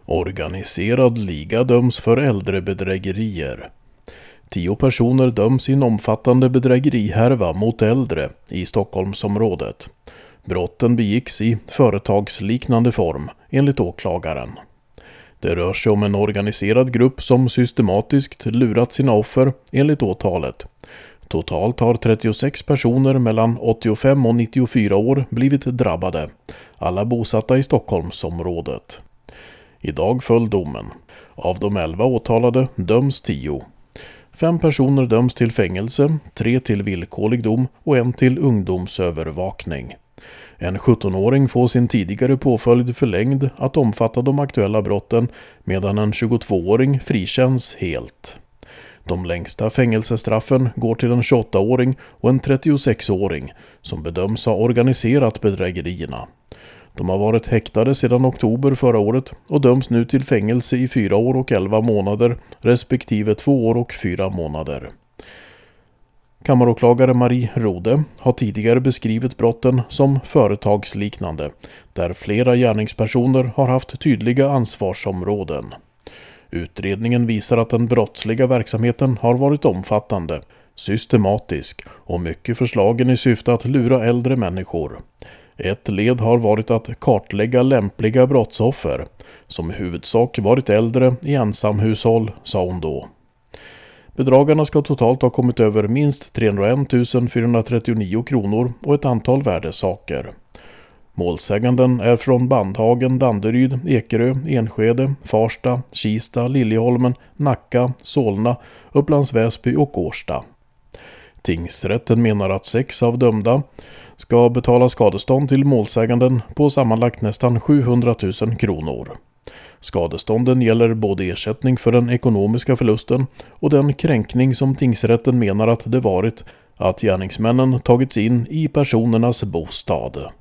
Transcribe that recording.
Organiserad liga döms för äldrebedrägerier. 10 personer döms i en omfattande bedrägerihärva mot äldre i Stockholmsområdet. Brotten begicks i företagsliknande form, enligt åklagaren. Det rör sig om en organiserad grupp som systematiskt lurat sina offer, enligt åtalet. Totalt har 36 personer mellan 85 och 94 år blivit drabbade, alla bosatta i Stockholmsområdet. Idag föll domen. Av de 11 åtalade döms 10. 5 personer döms till fängelse, 3 till villkorlig dom och 1 till ungdomsövervakning. En 17-åring får sin tidigare påföljd förlängd att omfatta de aktuella brotten, medan en 22-åring frikänns helt. De längsta fängelsestraffen går till en 28-åring och en 36-åring som bedöms ha organiserat bedrägerierna. De har varit häktade sedan oktober förra året och döms nu till fängelse i 4 år och 11 månader respektive 2 år och 4 månader. Kammaråklagare Marie Rode har tidigare beskrivit brotten som företagsliknande, där flera gärningspersoner har haft tydliga ansvarsområden. Utredningen visar att den brottsliga verksamheten har varit omfattande, systematisk och mycket förslagen i syfte att lura äldre människor. Ett led har varit att kartlägga lämpliga brottsoffer, som i huvudsak varit äldre i ensamhushåll, sa hon då. Bedragarna ska totalt ha kommit över minst 301 439 kronor och ett antal värdesaker. Målsäganden är från Bandhagen, Danderyd, Ekerö, Enskede, Farsta, Kista, Liljeholmen, Nacka, Solna, Upplands Väsby och Årsta. Tingsrätten menar att 6 av dömda ska betala skadestånd till målsäganden på sammanlagt nästan 700 000 kronor. Skadestånden gäller både ersättning för den ekonomiska förlusten och den kränkning som tingsrätten menar att det varit att gärningsmännen tagits in i personernas bostad.